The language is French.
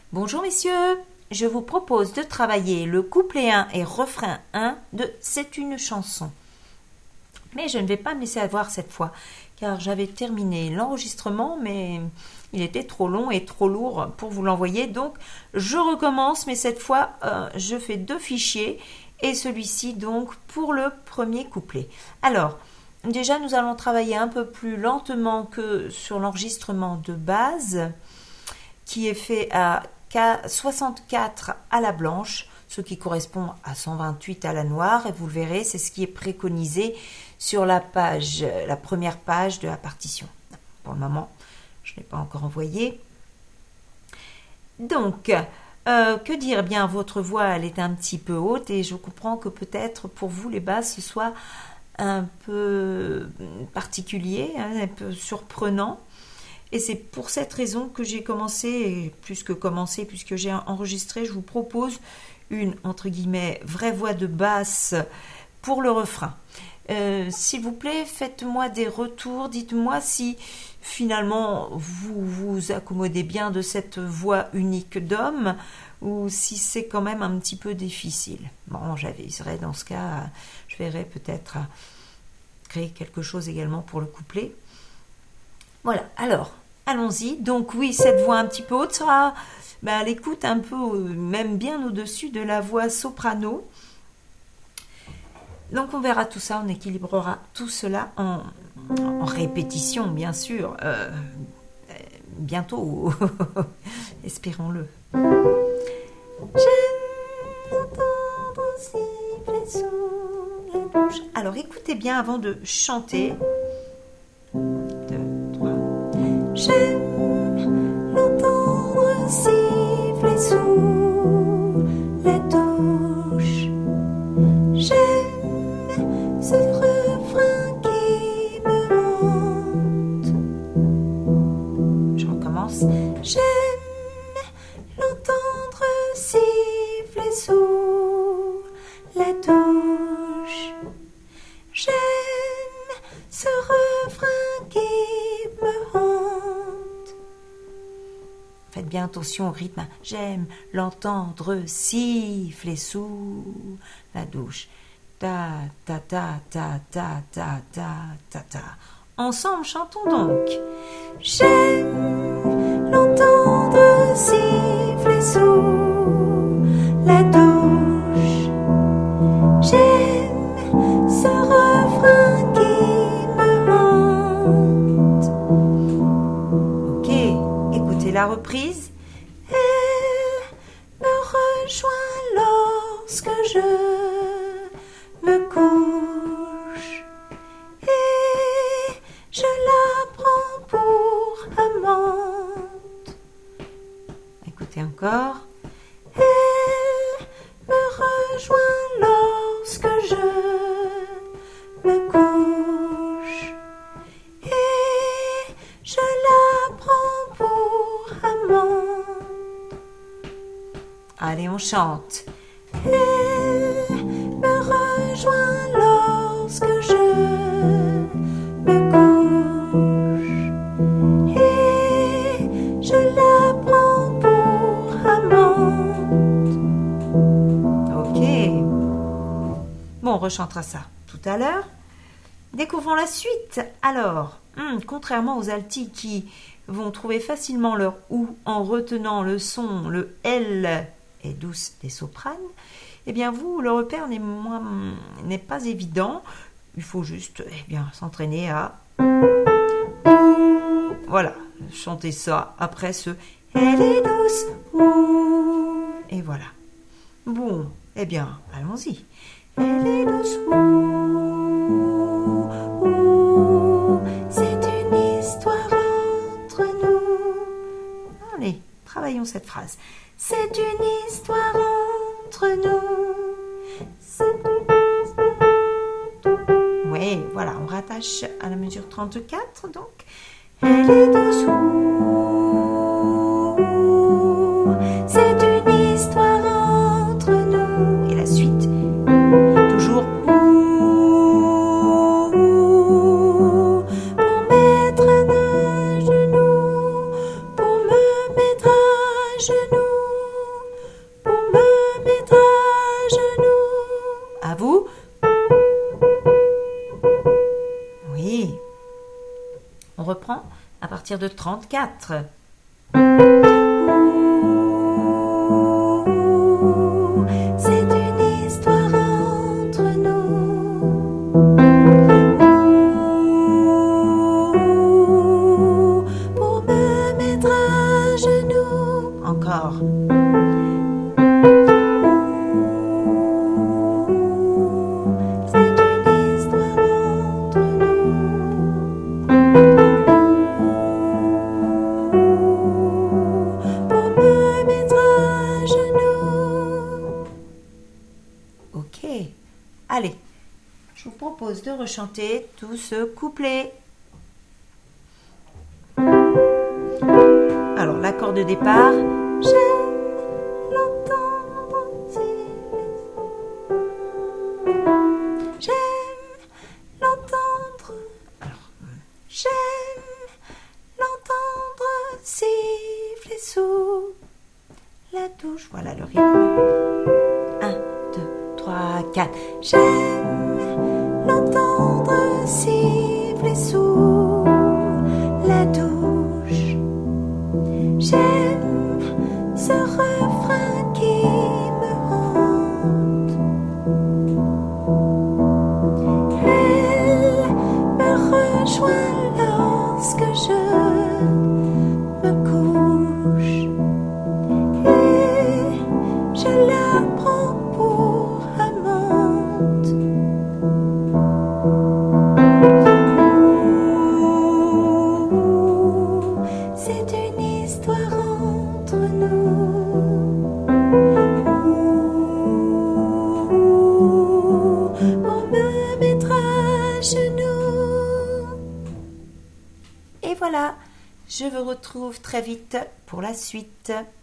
Bonjour messieurs, je vous propose de travailler le couplet 1 et refrain 1 de C'est une chanson. Mais je ne vais pas me laisser avoir cette fois, car j'avais terminé l'enregistrement, mais il était trop long et trop lourd pour vous l'envoyer. Donc je recommence, mais cette fois je fais 2 fichiers et celui-ci donc pour le premier couplet. Alors, déjà nous allons travailler un peu plus lentement que sur l'enregistrement de base, qui est fait à 64 à la blanche, ce qui correspond à 128 à la noire, et vous le verrez, c'est ce qui est préconisé sur la première page de la partition. Pour le moment, je ne l'ai pas encore envoyé. Donc, que dire? Bien, votre voix, elle est un petit peu haute, et je comprends que peut-être pour vous, les basses, ce soit un peu particulier, un peu surprenant. Et c'est pour cette raison que j'ai commencé, et plus que commencé, puisque j'ai enregistré, je vous propose une, entre guillemets, vraie voix de basse pour le refrain. S'il vous plaît, faites-moi des retours, dites-moi si finalement vous vous accommodez bien de cette voix unique d'homme ou si c'est quand même un petit peu difficile. Bon, j'aviserai dans ce cas, je verrai peut-être à créer quelque chose également pour le couplet. Voilà, alors, allons-y. Donc oui, cette voix un petit peu haute sera à l'écoute un peu, même bien au-dessus de la voix soprano. Donc on verra tout ça, on équilibrera tout cela en répétition, bien sûr, bientôt, espérons-le. J'aime entendre siffler sous la douche. Alors écoutez bien avant de chanter. J'aime l'entendre siffler sous la douche. J'aime ce refrain qui me hante. Je recommence. J'aime l'entendre siffler sous la douche. J'aime ce refrain qui me hante. Faites bien attention au rythme. J'aime l'entendre siffler sous la douche. Ta ta ta ta ta ta ta ta ta. Ensemble, chantons donc. J'aime l'entendre siffler sous la douche. J'aime ce refrain qui me hante. Ok, écoutez la reprise. Elle me rejoint lorsque je me couche et je la prends pour amante. Écoutez encore. Elle me rejoint lorsque je me couche et je la prends pour amante. Allez, on chante. Elle me rejoint lorsque je me couche et je la prends pour amante. Ok. Bon, on rechantera ça tout à l'heure. Découvrons la suite. Alors, contrairement aux altis qui vont trouver facilement leur OU en retenant le son, le L et douce des sopranes, eh bien vous, le repère n'est pas évident. Il faut juste s'entraîner à... Voilà, chanter ça après ce Elle est douce, ouh. Et voilà. Bon, eh bien, allons-y. Elle est douce, ouh, ouh. C'est une histoire entre nous. Allez, travaillons cette phrase. C'est une histoire entre nous. C'est une histoire. Oui, voilà, on rattache à la mesure 34, donc. Elle est dessous. C'est une histoire entre nous. Et la suite, toujours. Pour mettre à genoux, pour me mettre à genoux. partir de 34. C'est une histoire entre nous. Pour me mettre à genoux. Encore. Allez, je vous propose de rechanter tout ce couplet. Alors, l'accord de départ. J'aime l'entendre siffler. J'aime l'entendre. Alors, j'aime l'entendre siffler sous la douche. Voilà le rythme. 1, 2, 3, 4. J'aime l'entendre siffler sous la douche. J'aime ce refrain qui me hante. Elle me rejoint lorsque je me couche. Et je la prends pour amante. C'est une histoire entre nous. Pour me mettre à genoux. Et voilà, je vous retrouve très vite pour la suite.